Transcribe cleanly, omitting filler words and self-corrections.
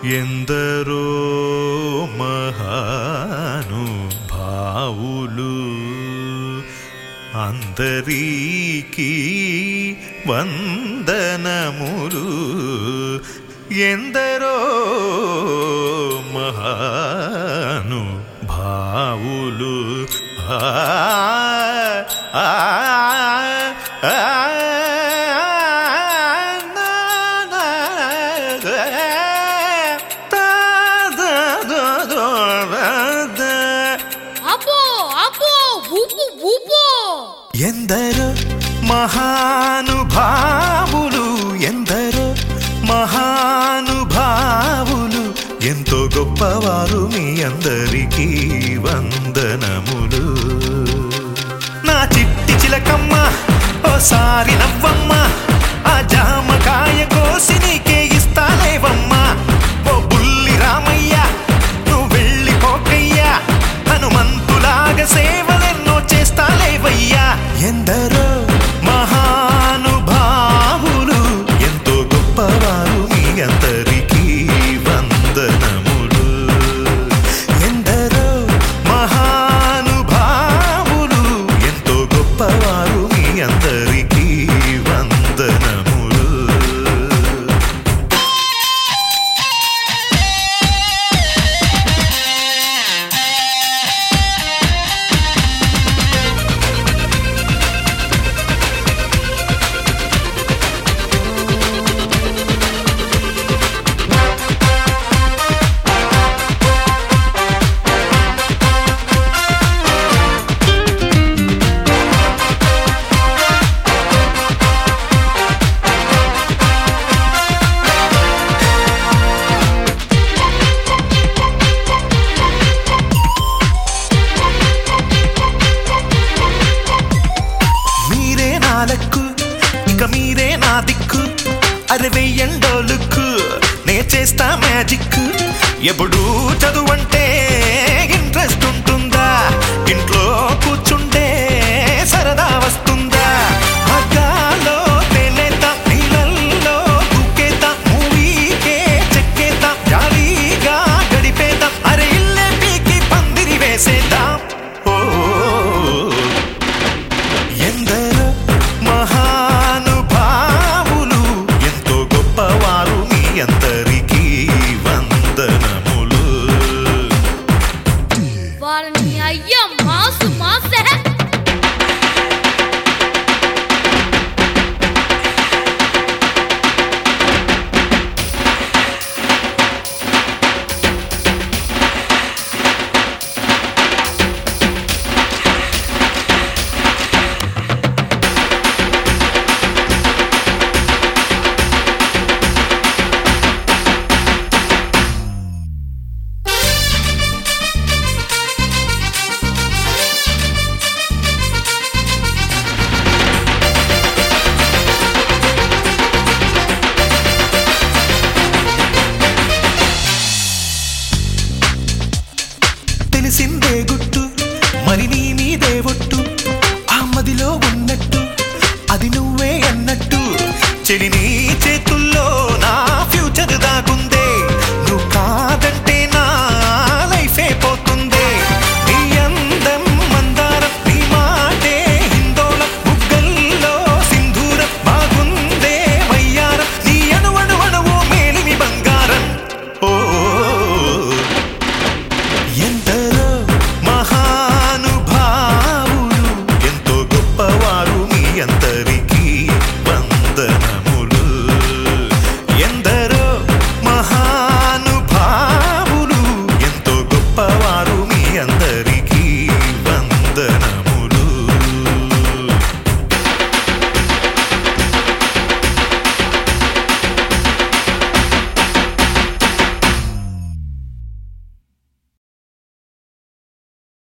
ఎందరో మహానుభావులు అందరికీ వందనములు. ఎందరో మహానుభావులు ఎందరో మహానుభావులు ఎందరో మహానుభావులు ఎంతో గొప్పవారు మీ అందరికీ వందనములు. నా చిట్టి చిలకమ్మ ఓసారి నవ్వమ్మ, ఆ జామకాయ కోసి నీకే ఇస్తాలేవమ్మా. ఓ బుల్లి రామయ్య నువ్వు వెళ్ళిపోకయ్యా, హనుమంతులాగా సేవలెన్నో చేస్తాలేవయ్యా. ఎందరో మహానుభావులు ఎంతో గొప్పవారు మీ అందరికీ వందనములు. ఎందరో మహానుభావులు ఎంతో గొప్పవారు మీ అందరికీ వందనములు. ఇక మీరే నా దిక్కు, అరే వెయ్యండోలుక్కు నే చేస్తా మ్యాజిక్. ఎప్పుడు చదువంటే ఇంట్రెస్ట్ ఉంటుందా, ఇంట్లో కూర్చుంటే సరదా వస్తుందా. మగ్గాలో తేలేద్దాం, నీళ్ళల్లో దూకేద్దాం, మూవీకే చెక్కేద్దాం, జాలీగా గడిపేద్దాం, అరే ఇల్లే పీకి పందిరి వేసేద్దాం. ఓ ఎందరో మహానుభావులు ఎంతో గొప్పవారు మీ అందరికీ వందనములు. వాళ్ళని అయ్యా మాసు మాసే. తెలిసిందే గుట్టు మరి నీ మీదే ఒట్టు, ఆ మదిలో ఉన్నట్టు అది నువ్వే అన్నట్టు. చెడిని